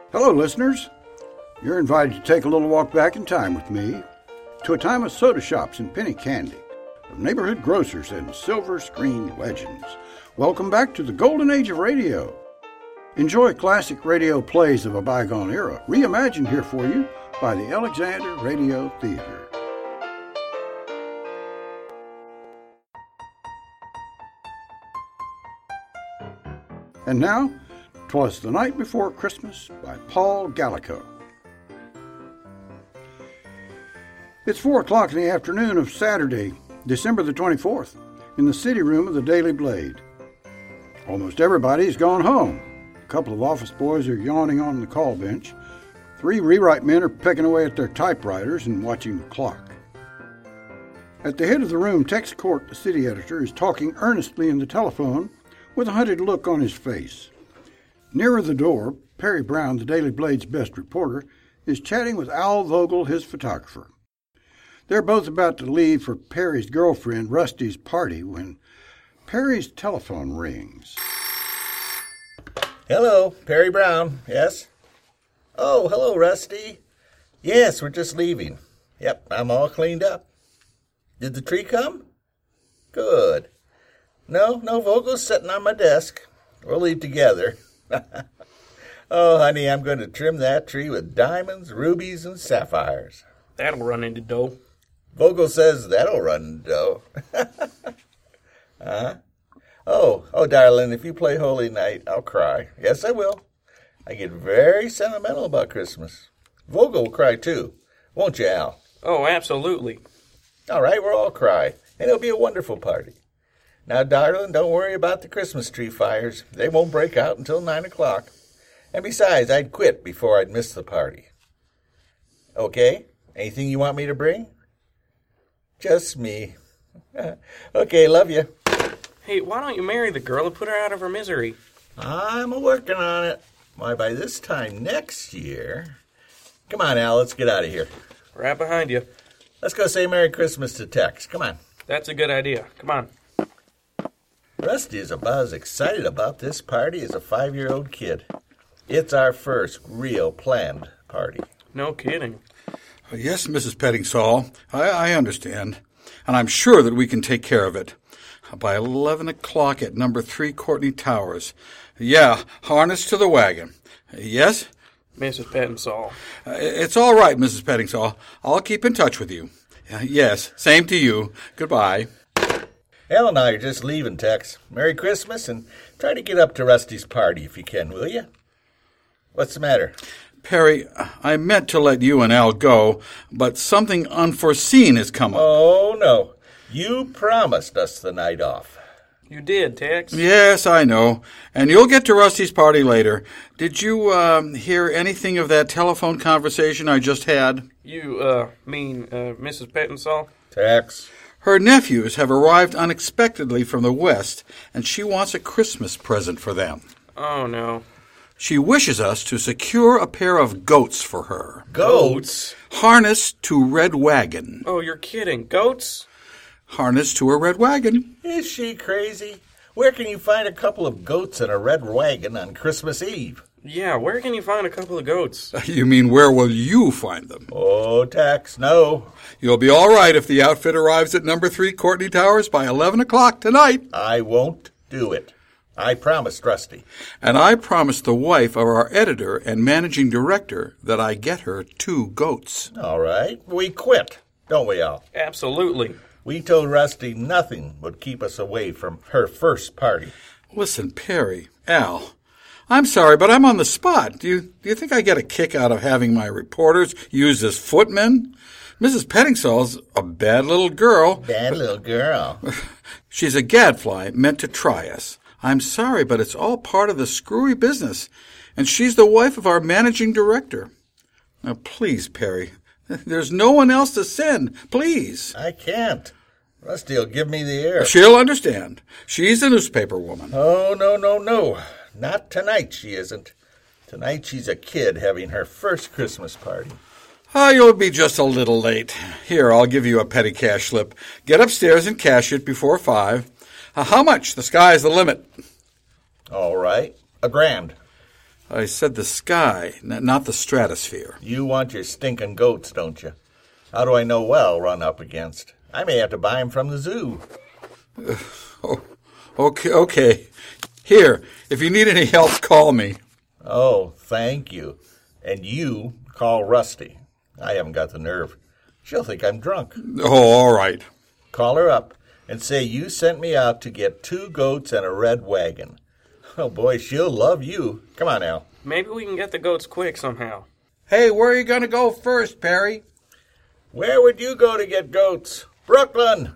Hello, listeners. You're invited to take a little walk back in time with me to a time of soda shops and penny candy, of neighborhood grocers and silver screen legends. Welcome back to the golden age of radio. Enjoy classic radio plays of a bygone era, reimagined here for you by the Alexander Radio Theater. And now, 'Twas the Night Before Christmas by Paul Gallico. It's 4 o'clock in the afternoon of Saturday, December the 24th, in the city room of the Daily Blade. Almost everybody's gone home. A couple of office boys are yawning on the call bench. 3 rewrite men are pecking away at their typewriters and watching the clock. At the head of the room, Tex Court, the city editor, is talking earnestly in the telephone with a hunted look on his face. Nearer the door, Perry Brown, the Daily Blade's best reporter, is chatting with Al Vogel, his photographer. They're both about to leave for Perry's girlfriend, Rusty's party, when Perry's telephone rings. Hello, Perry Brown, yes? Oh, hello, Rusty. Yes, we're just leaving. Yep, I'm all cleaned up. Did the tree come? Good. No, Vogel's sitting on my desk. We'll leave together. Oh, honey, I'm going to trim that tree with diamonds, rubies, and sapphires. That'll run into dough. Vogel says that'll run into dough. Oh, darling, if you play Holy Night, I'll cry. Yes, I will. I get very sentimental about Christmas. Vogel will cry, too. Won't you, Al? Oh, absolutely. All right, we'll all cry, and it'll be a wonderful party. Now, darling, don't worry about the Christmas tree fires. They won't break out until 9 o'clock. And besides, I'd quit before I'd miss the party. Okay? Anything you want me to bring? Just me. Okay, love you. Hey, why don't you marry the girl and put her out of her misery? I'm a-working on it. Why, by this time next year... Come on, Al, let's get out of here. Right behind you. Let's go say Merry Christmas to Tex. Come on. That's a good idea. Come on. Rusty is about as excited about this party as a 5-year-old kid. It's our first real planned party. No kidding. Yes, Mrs. Pettingsall, I understand, and I'm sure that we can take care of it. By 11 o'clock at number 3 Courtney Towers. Yeah, harness to the wagon. Yes? Mrs. Pettingsall. It's all right, Mrs. Pettingsall. I'll keep in touch with you. Yes, same to you. Goodbye. Al and I are just leaving, Tex. Merry Christmas, and try to get up to Rusty's party if you can, will you? What's the matter? Perry, I meant to let you and Al go, but something unforeseen has come up. Oh, no. You promised us the night off. You did, Tex. Yes, I know. And you'll get to Rusty's party later. Did you, hear anything of that telephone conversation I just had? You, mean, Mrs. Pettingsall? Tex. Her nephews have arrived unexpectedly from the West, and she wants a Christmas present for them. Oh, no. She wishes us to secure a pair of goats for her. Goats? Harnessed to Red Wagon. Oh, you're kidding. Goats? Harnessed to a red wagon. Is she crazy? Where can you find a couple of goats in a red wagon on Christmas Eve? Yeah, where can you find a couple of goats? You mean where will you find them? Oh, Tex, no. You'll be all right if the outfit arrives at number 3 Courtney Towers by 11 o'clock tonight. I won't do it. I promised Rusty. And I promised the wife of our editor and managing director that I get her 2 goats. All right, we quit, don't we, Al? Absolutely. We told Rusty nothing would keep us away from her first party. Listen, Perry, Al, I'm sorry, but I'm on the spot. Do you think I get a kick out of having my reporters used as footmen? Mrs. Pettingsall's a bad little girl. Bad little girl. She's a gadfly meant to try us. I'm sorry, but it's all part of the screwy business, and she's the wife of our managing director. Now, please, Perry, there's no one else to send. Please. I can't. Rusty'll give me the air. She'll understand. She's a newspaper woman. Oh, no. Not tonight, she isn't. Tonight she's a kid having her first Christmas party. Oh, you'll be just a little late. Here, I'll give you a petty cash slip. Get upstairs and cash it before 5. How much? The sky's the limit. All right. $1,000. I said the sky, not the stratosphere. You want your stinking goats, don't you? How do I know what I'll run up against? I may have to buy 'em from the zoo. Okay. Here, if you need any help, call me. Oh, thank you. And you call Rusty. I haven't got the nerve. She'll think I'm drunk. Oh, all right. Call her up and say you sent me out to get 2 goats and a red wagon. Oh, boy, she'll love you. Come on, Al. Maybe we can get the goats quick somehow. Hey, where are you going to go first, Perry? Where would you go to get goats? Brooklyn!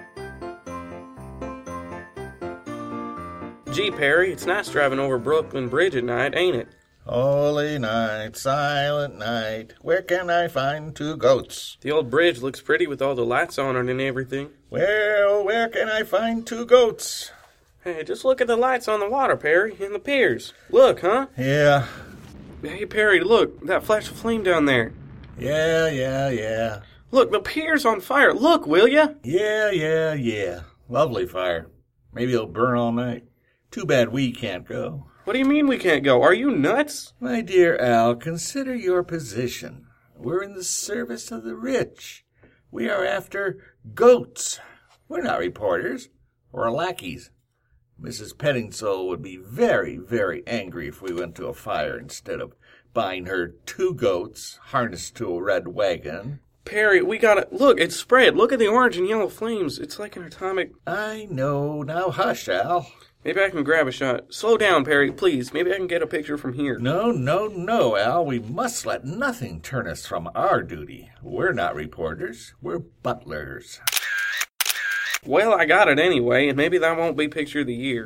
Gee, Perry, it's nice driving over Brooklyn Bridge at night, ain't it? Holy night, silent night, where can I find 2 goats? The old bridge looks pretty with all the lights on it and everything. Well, where can I find 2 goats? Hey, just look at the lights on the water, Perry, and the piers. Look, huh? Yeah. Hey, Perry, look, that flash of flame down there. Yeah. Look, the pier's on fire. Look, will ya? Yeah. Lovely fire. Maybe it'll burn all night. Too bad we can't go. What do you mean we can't go? Are you nuts? My dear Al, consider your position. We're in the service of the rich. We are after goats. We're not reporters or lackeys. Mrs. Pettingsole would be very, very angry if we went to a fire instead of buying her 2 goats harnessed to a red wagon. Perry, we gotta... Look, it's spread. Look at the orange and yellow flames. It's like an atomic... I know. Now hush, Al. Maybe I can grab a shot. Slow down, Perry, please. Maybe I can get a picture from here. No, Al. We must let nothing turn us from our duty. We're not reporters. We're butlers. Well, I got it anyway, and maybe that won't be picture of the year.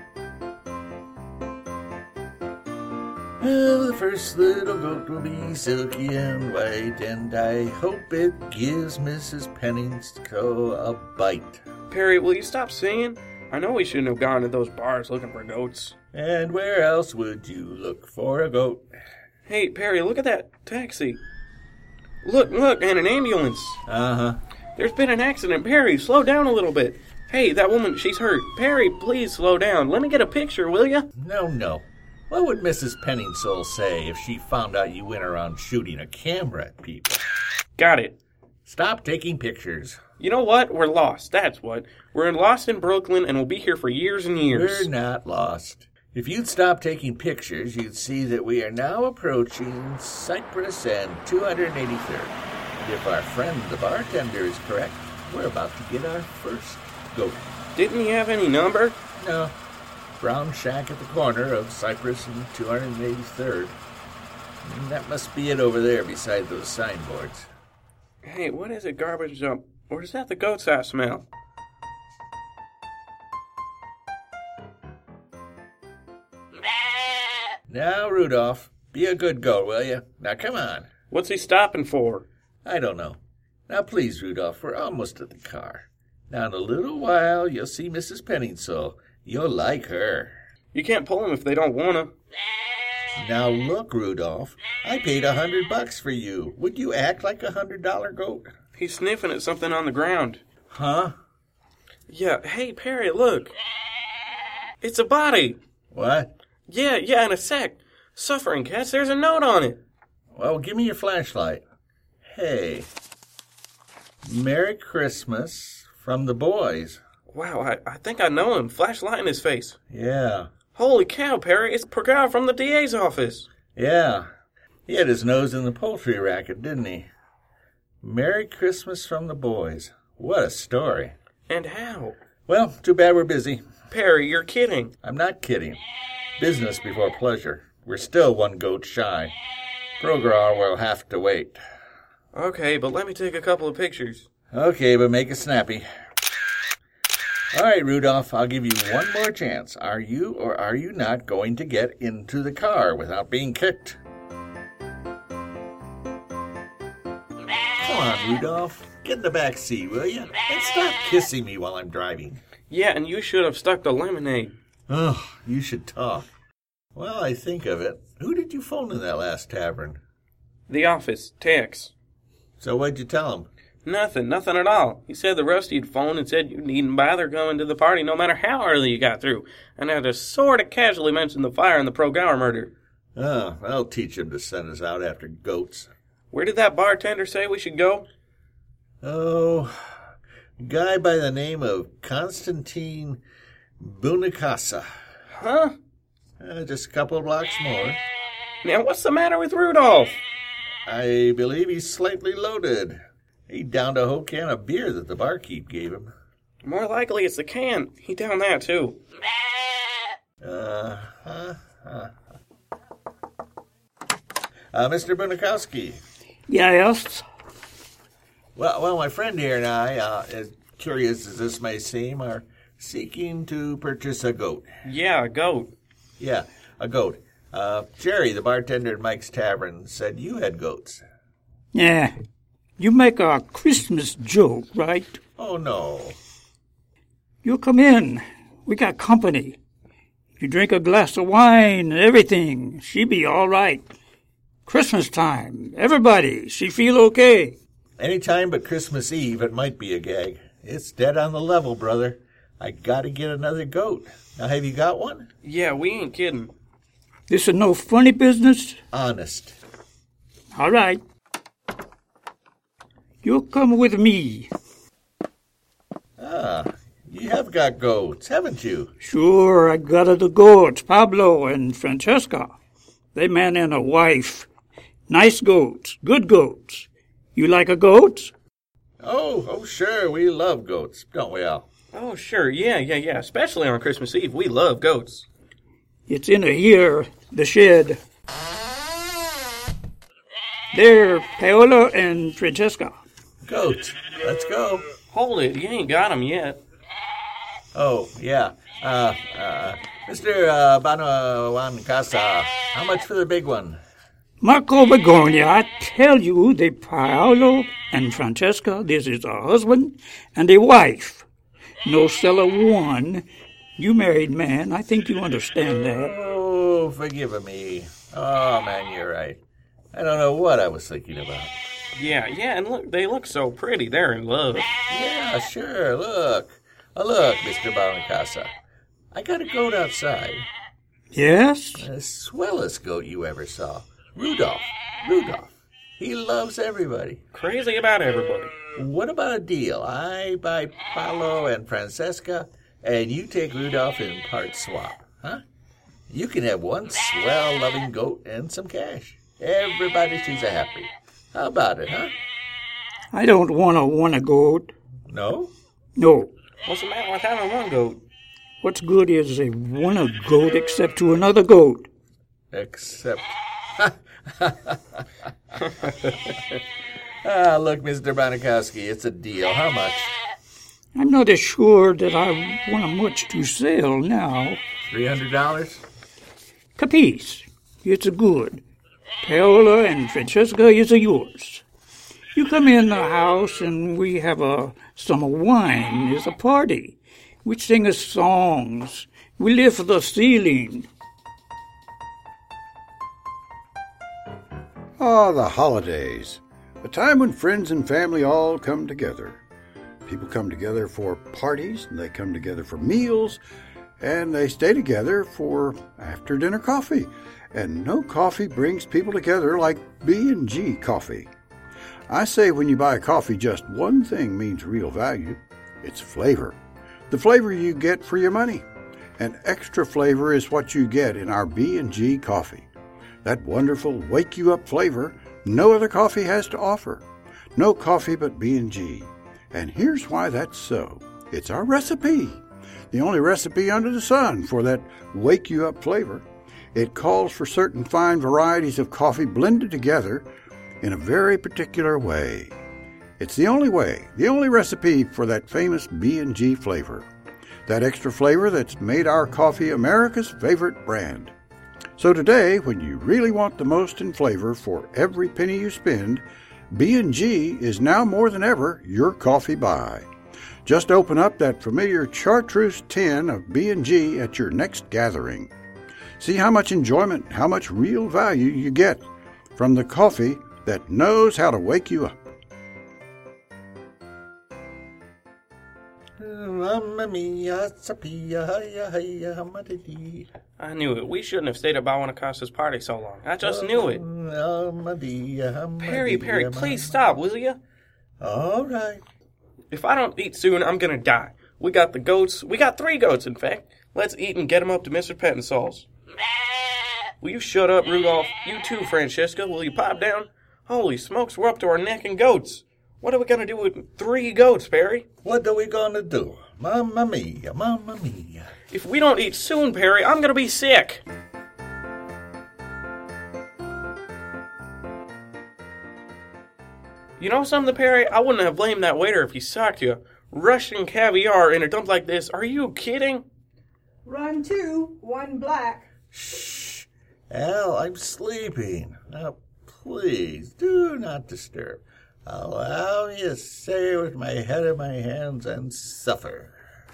Well, the first little goat will be silky and white, and I hope it gives Mrs. Pettingsole a bite. Perry, will you stop singing? I know we shouldn't have gone to those bars looking for goats. And where else would you look for a goat? Hey, Perry, look at that taxi. Look, and an ambulance. Uh-huh. There's been an accident. Perry, slow down a little bit. Hey, that woman, she's hurt. Perry, please slow down. Let me get a picture, will ya? No. What would Mrs. Pettingsole say if she found out you went around shooting a camera at people? Got it. Stop taking pictures. You know what? We're lost, that's what. We're lost in Brooklyn, and we'll be here for years and years. We're not lost. If you'd stop taking pictures, you'd see that we are now approaching Cypress and 283rd. And if our friend the bartender is correct, we're about to get our first goat. Didn't he have any number? No. Brown shack at the corner of Cypress and 283rd. And that must be it over there beside those signboards. Hey, what is it, garbage dump? Or is that the goat's I smell? Now, Rudolph, be a good goat, will you? Now, come on. What's he stopping for? I don't know. Now, please, Rudolph, we're almost at the car. Now, in a little while, you'll see Mrs. Pettingsole. You'll like her. You can't pull him if they don't want to. Now, look, Rudolph, I paid $100 for you. Would you act like $100 goat? He's sniffing at something on the ground. Huh? Yeah, hey, Perry, look. It's a body. What? Yeah, in a sec. Suffering cats, there's a note on it. Well, give me your flashlight. Hey. Merry Christmas from the boys. Wow, I think I know him. Flashlight in his face. Yeah. Holy cow, Perry, it's Pergal from the DA's office. Yeah. He had his nose in the poultry racket, didn't he? Merry Christmas from the boys. What a story. And how? Well, too bad we're busy. Perry, you're kidding. I'm not kidding. Business before pleasure. We're still 1 goat shy. Program will have to wait. Okay, but let me take a couple of pictures. Okay, but make it snappy. All right, Rudolph, I'll give you one more chance. Are you or are you not going to get into the car without being kicked? Come on, Rudolph. Get in the back seat, will you? And stop kissing me while I'm driving. Yeah, and you should have stuck the lemonade. Oh, you should talk. Well, I think of it. Who did you phone in that last tavern? The office, Tex. So what'd you tell him? Nothing at all. He said the Rusty had phoned and said you needn't bother coming to the party no matter how early you got through, and had just sort of casually mentioned the fire and the Progower murder. Oh, I'll teach him to send us out after goats. Where did that bartender say we should go? Oh, a guy by the name of Konstantin Bunikasa. Huh? Just a couple of blocks more. Now, what's the matter with Rudolph? I believe he's slightly loaded. He downed a whole can of beer that the barkeep gave him. More likely it's the can. He downed that, too. Mr. Bunikowski. Yes? Well, my friend here and I, as curious as this may seem, are seeking to purchase a goat. Yeah, a goat. Yeah, a goat. Jerry, the bartender at Mike's Tavern, said you had goats. Yeah. You make a Christmas joke, right? Oh, no. You come in. We got company. You drink a glass of wine and everything. She be all right. Christmas time. Everybody. She feel okay. Any time but Christmas Eve, it might be a gag. It's dead on the level, brother. I gotta get another goat. Now, have you got one? Yeah, we ain't kidding. This is no funny business? Honest. All right. You come with me. You have got goats, haven't you? Sure, I got the goats, Pablo and Francesca. They man and a wife. Nice goats, good goats. You like a goat? Oh, sure, we love goats, don't we, Al? Oh, sure, yeah. Especially on Christmas Eve. We love goats. It's in here, the shed. There, Paola and Francesca. Goats, let's go. Hold it, you ain't got 'em yet. Oh, yeah. Mr. Banawankasa, how much for the big one? Marco Begonia, I tell you, the Paolo and Francesca, this is a husband and a wife. No seller one. You married man, I think you understand that. Oh, forgive me. Oh, man, you're right. I don't know what I was thinking about. Yeah, and look, they look so pretty. They're in love. Yeah, sure, look. Oh, look, Mr. Banawankasa. I got a goat outside. Yes? The swellest goat you ever saw. Rudolph. He loves everybody. Crazy about everybody. What about a deal? I buy Paolo and Francesca, and you take Rudolph in part swap, huh? You can have one swell loving goat and some cash. Everybody sees a happy. How about it, huh? I don't want a goat. No? No. What's the matter with having one goat? What's good is they want a goat except to another goat. Except... look, Mr. Banikowski, it's a deal. How much? I'm not as sure that I want much to sell now. $300? Capice? It's a good. Paola and Francesca is a yours. You come in the house and we have some wine. It's a party. We sing songs. We lift the ceiling. Ah, the holidays. A time when friends and family all come together. People come together for parties, and they come together for meals, and they stay together for after-dinner coffee. And no coffee brings people together like B&G coffee. I say when you buy coffee, just one thing means real value. It's flavor. The flavor you get for your money. And extra flavor is what you get in our B&G coffee. That wonderful wake-you-up flavor no other coffee has to offer. No coffee but B&G. And here's why that's so. It's our recipe. The only recipe under the sun for that wake-you-up flavor. It calls for certain fine varieties of coffee blended together in a very particular way. It's the only way, the only recipe for that famous B&G flavor. That extra flavor that's made our coffee America's favorite brand. So today, when you really want the most in flavor for every penny you spend, B&G is now more than ever your coffee buy. Just open up that familiar chartreuse tin of B&G at your next gathering. See how much enjoyment, how much real value you get from the coffee that knows how to wake you up. Mamma mia, sapia, hiya, hiya, humma-dee-dee. I knew it. We shouldn't have stayed at Bawanacasa's party so long. I just knew it. Perry, please stop, will you? All right. If I don't eat soon, I'm gonna die. We got the goats. We got 3 goats, in fact. Let's eat and get them up to Mr. Pettinsol's. Will you shut up, Rudolph? You too, Francesca. Will you pipe down? Holy smokes, we're up to our neck in goats. What are we gonna do with 3 goats, Perry? What are we gonna do? Mamma mia, mamma mia. If we don't eat soon, Perry, I'm gonna be sick. You know something, Perry? I wouldn't have blamed that waiter if he sucked you. Russian caviar in a dump like this. Are you kidding? Run 2, 1 black. Shh. Al, I'm sleeping. Now, please, do not disturb. Allow me to stay with my head in my hands and suffer.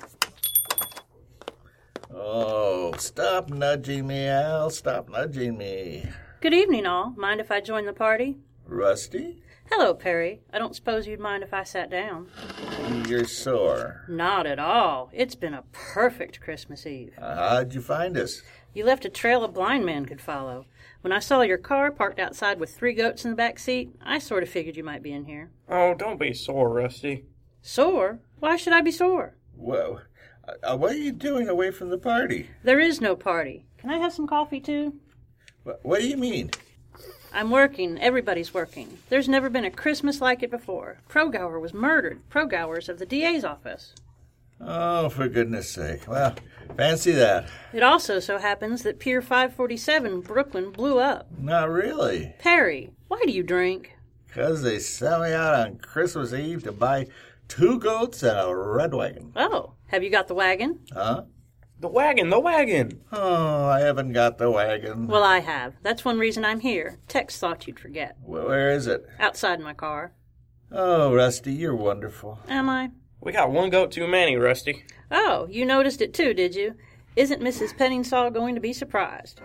Oh, stop nudging me, Al. Stop nudging me. Good evening, all. Mind if I join the party? Rusty? Hello, Perry. I don't suppose you'd mind if I sat down. You're sore. Not at all. It's been a perfect Christmas Eve. How'd you find us? You left a trail a blind man could follow. When I saw your car parked outside with 3 goats in the back seat, I sort of figured you might be in here. Oh, don't be sore, Rusty. Sore? Why should I be sore? Whoa. What are you doing away from the party? There is no party. Can I have some coffee, too? What do you mean? I'm working. Everybody's working. There's never been a Christmas like it before. Progauer was murdered. Progauer's of the DA's office. Oh, for goodness sake. Well, fancy that. It also so happens that Pier 547 Brooklyn blew up. Not really. Perry, why do you drink? 'Cause they sent me out on Christmas Eve to buy 2 goats and a red wagon. Oh, have you got the wagon? Huh? The wagon! Oh, I haven't got the wagon. Well, I have. That's one reason I'm here. Tex thought you'd forget. Where is it? Outside my car. Oh, Rusty, you're wonderful. Am I? We got 1 goat too many, Rusty. Oh, you noticed it too, did you? Isn't Mrs. Penningsaw going to be surprised?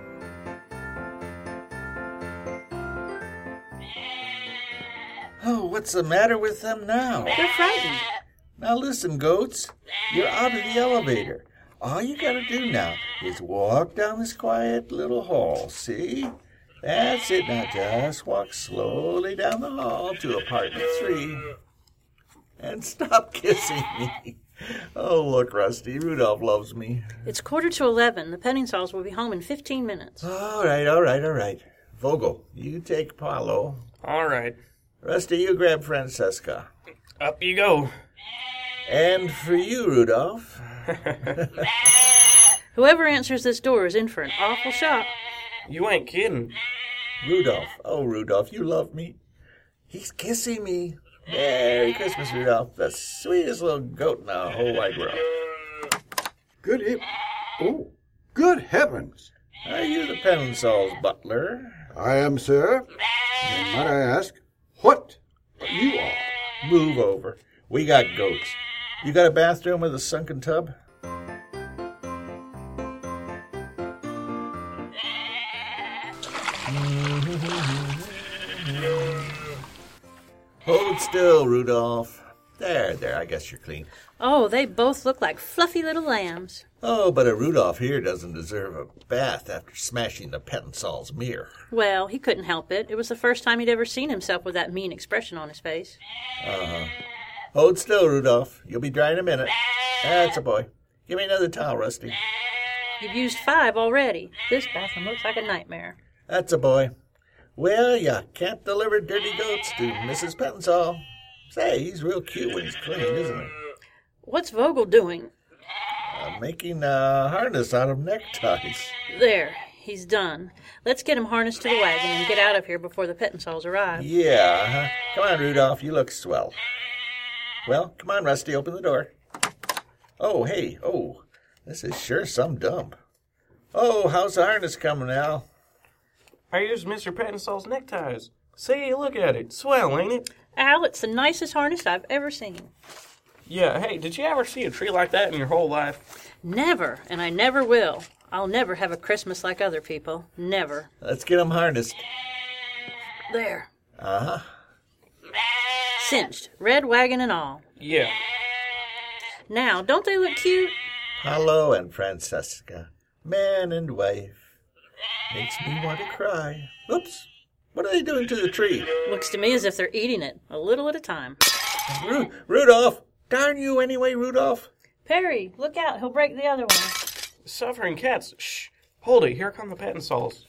Oh, what's the matter with them now? They're frightened. Now listen, goats. You're out of the elevator. All you gotta do now is walk down this quiet little hall, see? That's it. Now just walk slowly down the hall to apartment 3. And stop kissing me. Oh, look, Rusty, Rudolph loves me. It's 11:15. The Penningsaws will be home in 15 minutes. All right. Vogel, you take Paulo. All right. Rusty, you grab Francesca. Up you go. And for you, Rudolph. Whoever answers this door is in for an awful shock. You ain't kidding. Rudolph. Oh, Rudolph, you love me. He's kissing me. Merry Christmas, Rudolph. The sweetest little goat in the whole wide world. Good heavens! Are you the Pensal's butler? I am, sir. And might I ask, what you are? Move over. We got goats. You got a bathroom with a sunken tub? Hold still, Rudolph. There, I guess you're clean. Oh, they both look like fluffy little lambs. Oh, but a Rudolph here doesn't deserve a bath after smashing the Pensal's mirror. Well, he couldn't help it. It was the first time he'd ever seen himself with that mean expression on his face. Hold still, Rudolph. You'll be dry in a minute. That's a boy. Give me another towel, Rusty. You've used 5 already. This bathroom looks like a nightmare. That's a boy. Well, you can't deliver dirty goats to Mrs. Pensall. Say, he's real cute when he's clean, isn't he? What's Vogel doing? Making a harness out of neckties. There, he's done. Let's get him harnessed to the wagon and get out of here before the Pettinsalls arrive. Yeah, Come on, Rudolph, you look swell. Well, come on, Rusty, open the door. Oh, hey, this is sure some dump. Oh, how's the harness coming, Al? I used Mr. Pettinsall's neckties. See, look at it. Swell, ain't it? Al, it's the nicest harness I've ever seen. Yeah, hey, did you ever see a tree like that in your whole life? Never, and I never will. I'll never have a Christmas like other people. Never. Let's get him harnessed. There. Uh-huh. Cinched. Red wagon and all. Yeah. Now, don't they look cute? Paolo and Francesca, man and wife. Makes me want to cry. Oops. What are they doing to the tree? Looks to me as if they're eating it, a little at a time. Rudolph! Darn you anyway, Rudolph! Perry, look out. He'll break the other one. Suffering cats. Shh. Hold it. Here come the pet and sauce.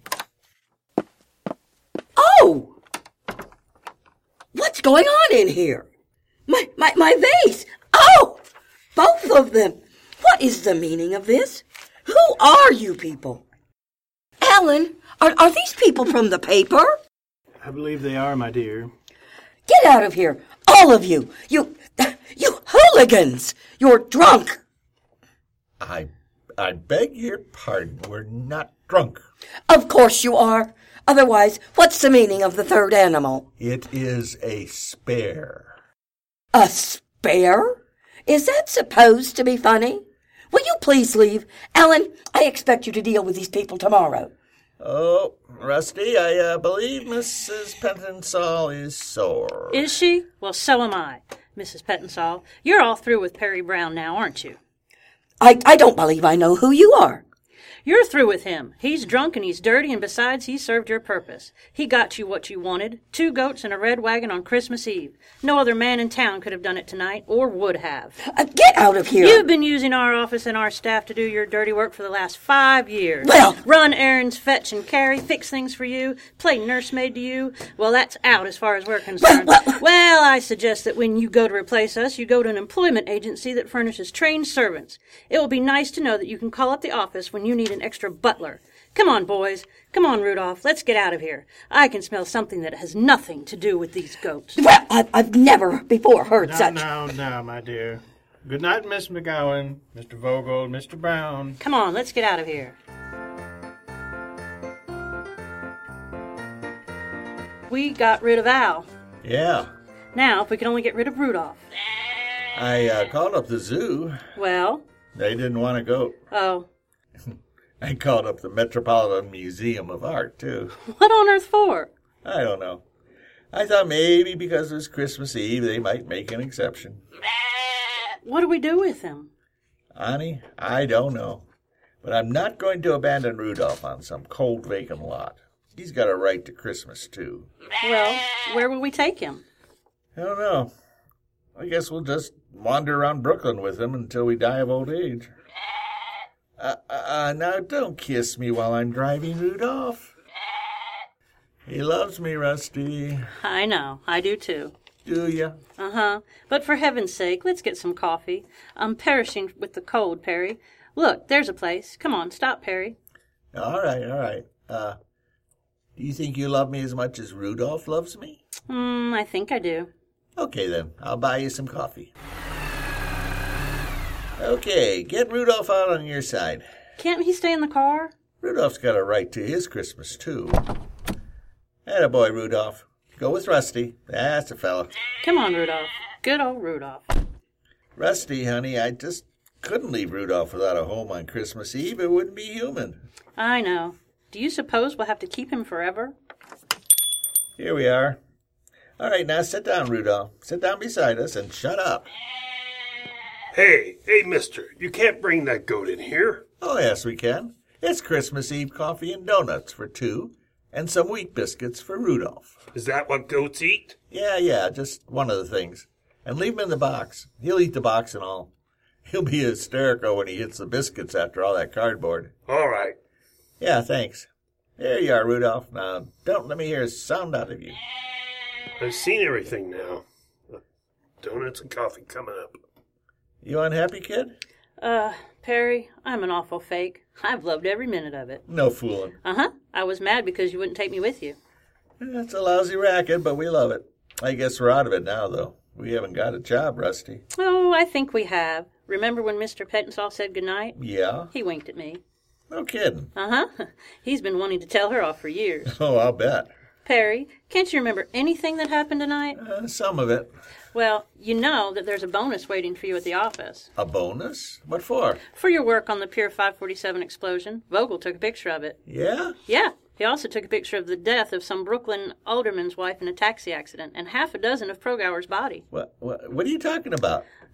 Oh! What's going on in here? My vase! Oh! Both of them! What is the meaning of this? Who are you people? Alan, are these people from the paper? I believe they are, my dear. Get out of here, all of you! You hooligans! You're drunk! I beg your pardon. We're not drunk. Of course you are. Otherwise, what's the meaning of the third animal? It is a spare. A spare? Is that supposed to be funny? Will you please leave? Alan, I expect you to deal with these people tomorrow. Oh, Rusty, I believe Mrs. Pettinsall is sore. Is she? Well, so am I, Mrs. Pettinsall. You're all through with Perry Brown now, aren't you? I don't believe I know who you are. You're through with him. He's drunk and he's dirty, and besides, he served your purpose. He got you what you wanted, 2 goats and a red wagon on Christmas Eve. No other man in town could have done it tonight, or would have. Get out of here. You've been using our office and our staff to do your dirty work for the last 5 years. Well, run errands, fetch and carry, fix things for you, play nursemaid to you. Well, that's out as far as we're concerned. Well, I suggest that when you go to replace us, you go to an employment agency that furnishes trained servants. It will be nice to know that you can call up the office when you need an extra butler. Come on, boys. Come on, Rudolph. Let's get out of here. I can smell something that has nothing to do with these goats. Well, I've never before heard such... No, my dear. Good night, Miss McGowan, Mr. Vogel, Mr. Brown. Come on, let's get out of here. We got rid of Al. Yeah. Now, if we could only get rid of Rudolph. I called up the zoo. Well? They didn't want to go. Oh. I called up the Metropolitan Museum of Art, too. What on earth for? I don't know. I thought maybe because it was Christmas Eve, they might make an exception. What do we do with him? Annie, I don't know. But I'm not going to abandon Rudolph on some cold, vacant lot. He's got a right to Christmas, too. Well, where will we take him? I don't know. I guess we'll just wander around Brooklyn with him until we die of old age. Now don't kiss me while I'm driving, Rudolph. He loves me, Rusty. I know. I do, too. Do ya? Uh-huh. But for heaven's sake, let's get some coffee. I'm perishing with the cold, Perry. Look, there's a place. Come on, stop, Perry. All right. Do you think you love me as much as Rudolph loves me? I think I do. Okay, then. I'll buy you some coffee. Okay, get Rudolph out on your side. Can't he stay in the car? Rudolph's got a right to his Christmas, too. Attaboy, Rudolph. Go with Rusty. That's a fella. Come on, Rudolph. Good old Rudolph. Rusty, honey, I just couldn't leave Rudolph without a home on Christmas Eve. It wouldn't be human. I know. Do you suppose we'll have to keep him forever? Here we are. All right, now sit down, Rudolph. Sit down beside us and shut up. Hey, mister, you can't bring that goat in here. Oh, yes, we can. It's Christmas Eve coffee and donuts for 2, and some wheat biscuits for Rudolph. Is that what goats eat? Yeah, just one of the things. And leave him in the box. He'll eat the box and all. He'll be hysterical when he hits the biscuits after all that cardboard. All right. Yeah, thanks. There you are, Rudolph. Now, don't let me hear a sound out of you. I've seen everything now. Donuts and coffee coming up. You unhappy, kid? Perry, I'm an awful fake. I've loved every minute of it. No fooling. Uh-huh. I was mad because you wouldn't take me with you. It's a lousy racket, but we love it. I guess we're out of it now, though. We haven't got a job, Rusty. Oh, I think we have. Remember when Mr. Pettinsall said goodnight? Yeah? He winked at me. No kidding. Uh-huh. He's been wanting to tell her off for years. Oh, I'll bet. Perry, can't you remember anything that happened tonight? Some of it. Well, you know that there's a bonus waiting for you at the office. A bonus? What for? For your work on the Pier 547 explosion. Vogel took a picture of it. Yeah? Yeah. He also took a picture of the death of some Brooklyn alderman's wife in a taxi accident, and 6 of Progauer's body. What are you talking about?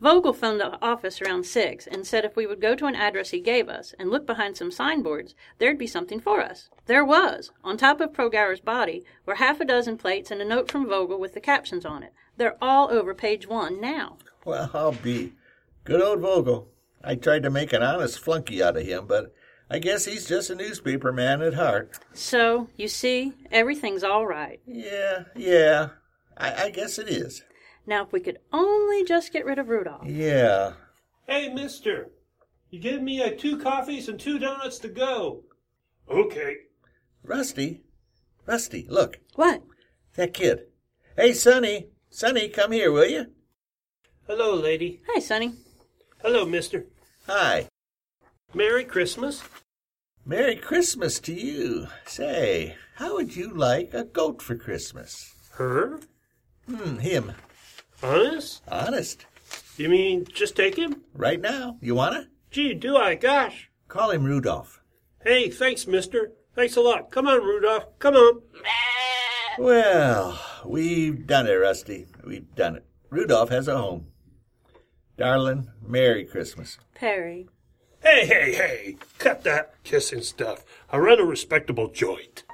Vogel phoned the office around 6 and said if we would go to an address he gave us and look behind some signboards, there'd be something for us. There was. On top of Progower's body were half a dozen plates and a note from Vogel with the captions on it. They're all over page 1 now. Well, I'll be. Good old Vogel. I tried to make an honest flunky out of him, but I guess he's just a newspaper man at heart. So, you see, everything's all right. Yeah. I guess it is. Now, if we could only just get rid of Rudolph. Yeah. Hey, mister. You give me 2 coffees and 2 donuts to go. Okay. Rusty, look. What? That kid. Hey, Sonny. Sonny, come here, will you? Hello, lady. Hi, Sonny. Hello, mister. Hi. Merry Christmas. Merry Christmas to you. Say, how would you like a goat for Christmas? Her? Him. Honest? Honest. You mean just take him? Right now. You wanna? Gee, do I? Gosh. Call him Rudolph. Hey, thanks, mister. Thanks a lot. Come on, Rudolph. Come on. Well, we've done it, Rusty. We've done it. Rudolph has a home. Darling, Merry Christmas. Perry. Hey. Cut that kissing stuff. I run a respectable joint.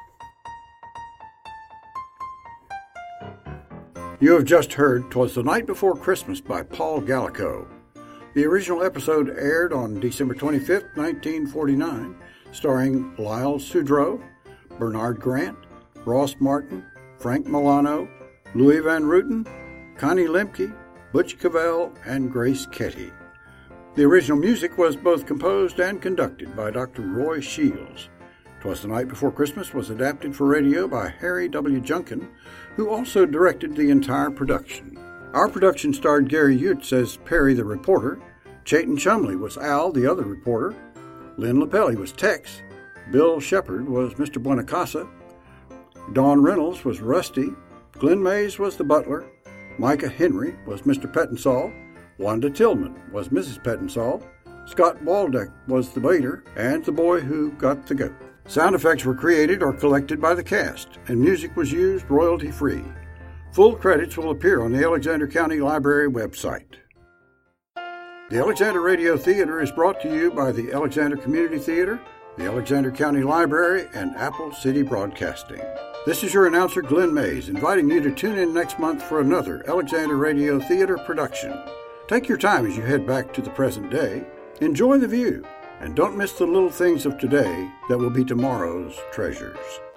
You have just heard "'Twas the Night Before Christmas" by Paul Gallico. The original episode aired on December 25, 1949, starring Lyle Sudrow, Bernard Grant, Ross Martin, Frank Milano, Louis Van Ruten, Connie Lemke, Butch Cavell, and Grace Ketty. The original music was both composed and conducted by Dr. Roy Shields. "'Twas the Night Before Christmas" was adapted for radio by Harry W. Junkin, who also directed the entire production. Our production starred Gary Utz as Perry the reporter, Chayton Chumley was Al the other reporter, Lynn Lapelli was Tex, Bill Shepard was Mr. Buenacasa, Don Reynolds was Rusty, Glenn Mays was the butler, Micah Henry was Mr. Pettinsall, Wanda Tillman was Mrs. Pettinsall, Scott Waldeck was the waiter, and the boy who got the goat. Sound effects were created or collected by the cast, and music was used royalty-free. Full credits will appear on the Alexander County Library website. The Alexander Radio Theater is brought to you by the Alexander Community Theater, the Alexander County Library, and Apple City Broadcasting. This is your announcer, Glenn Mays, inviting you to tune in next month for another Alexander Radio Theater production. Take your time as you head back to the present day. Enjoy the view. And don't miss the little things of today that will be tomorrow's treasures.